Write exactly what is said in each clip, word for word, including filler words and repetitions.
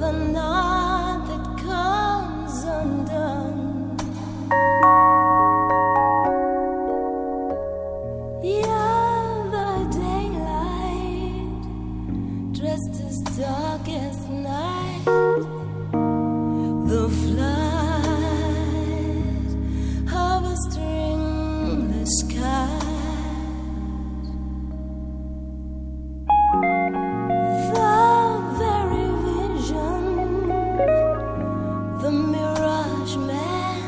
the knot that comes undone. You're the daylight, dressed as dark as night. The flight of a stringless kite. The Mirage Man,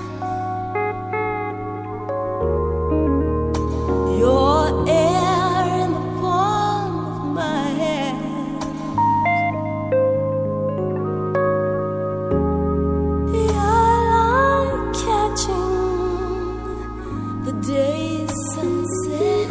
your air in the palm of my hand. You're like catching the day's sunset.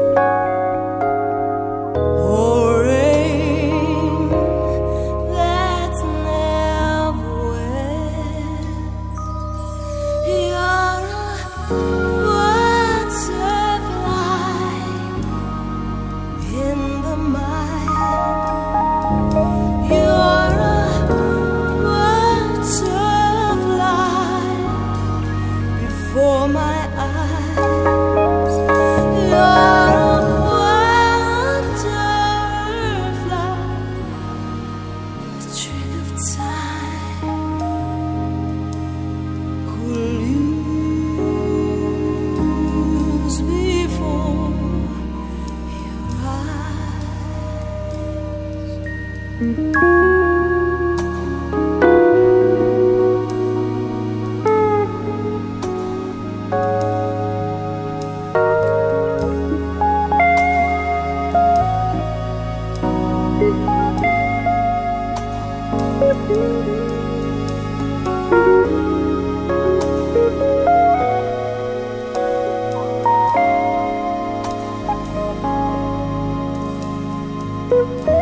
For my eyes, you're a butterfly, a trick of time, could lose before your eyes. Thank you.